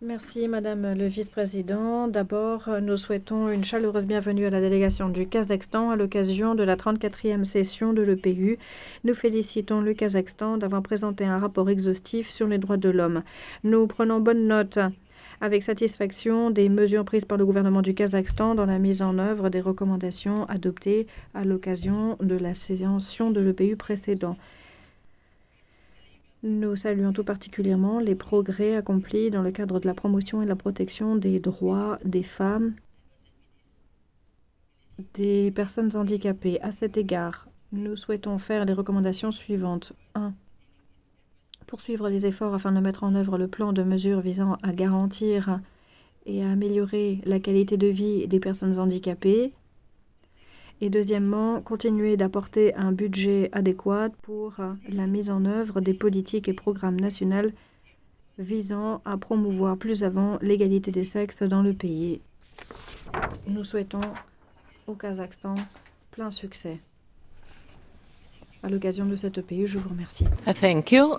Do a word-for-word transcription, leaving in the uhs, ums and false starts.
Merci, Madame le Vice-président. D'abord, nous souhaitons une chaleureuse bienvenue à la délégation du Kazakhstan à l'occasion de la trente-quatrième session de l'E P U. Nous félicitons le Kazakhstan d'avoir présenté un rapport exhaustif sur les droits de l'homme. Nous prenons bonne note avec satisfaction des mesures prises par le gouvernement du Kazakhstan dans la mise en œuvre des recommandations adoptées à l'occasion de la session de l'E P U précédente. Nous saluons tout particulièrement les progrès accomplis dans le cadre de la promotion et de la protection des droits des femmes, des personnes handicapées. À cet égard, nous souhaitons faire les recommandations suivantes. un. Poursuivre les efforts afin de mettre en œuvre le plan de mesures visant à garantir et à améliorer la qualité de vie des personnes handicapées. Et deuxièmement, continuer d'apporter un budget adéquat pour la mise en œuvre des politiques et programmes nationaux visant à promouvoir plus avant l'égalité des sexes dans le pays. Nous souhaitons au Kazakhstan plein succès. À l'occasion de cette E P U, je vous remercie. Thank you.